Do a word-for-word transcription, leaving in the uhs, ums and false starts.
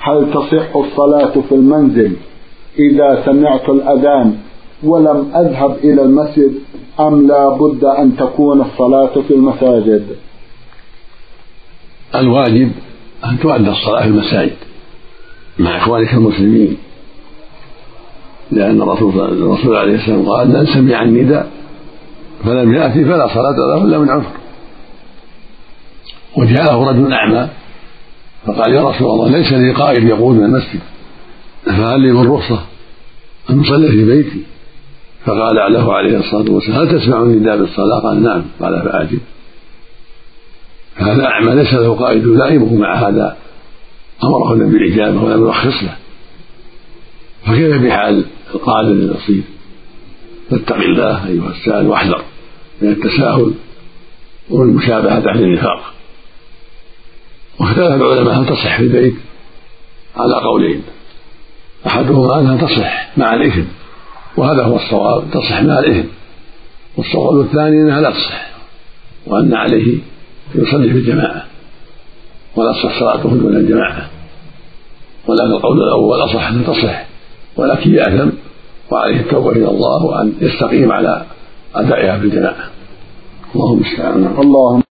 هل تصح الصلاة في المنزل إذا سمعت الأذان ولم أذهب إلى المسجد أم لا بد أن تكون الصلاة في المساجد؟ الواجب أن تؤدى الصلاة في المساجد مع إخوانك المسلمين، لأن الرسول عليه السلام قال: من سمع النداء فلم يأتي فلا صلاة له إلا من عذر. وجاءه رجل أعمى فقال: يا رسول الله، ليس لي قائد يقودنا المسجد، فهل لي من رخصة أن أصلي في بيتي؟ فقال له عليه الصلاة والسلام: هل تسمع النداء بالصلاة؟ قال: نعم. قال: فأجب. هذا أعمى ليس له قائد يلائمه، مع هذا أمره النبي بالإجابة ولم يرخص له، فكيف بحال القادر البصير؟ فاتق الله أيها السائل واحذر من التساهل والمشابهة أهل النفاق. واختلف العلماء هل تصح في البيت على قولين: أحدهما أنها تصح مع الإثم، وهذا هو الصواب، تصح مع الإثم. والصواب الثاني أنها لا تصح، وأن عليه يصلي في الجماعة ولا تصح صلاته دون الجماعة. ولكن القول الأول أصح أن تصح، ولكن يأثم وعليه التوبة إلى الله وأن يستقيم على أدائها في الجماعة. اللهم استعان. اللهم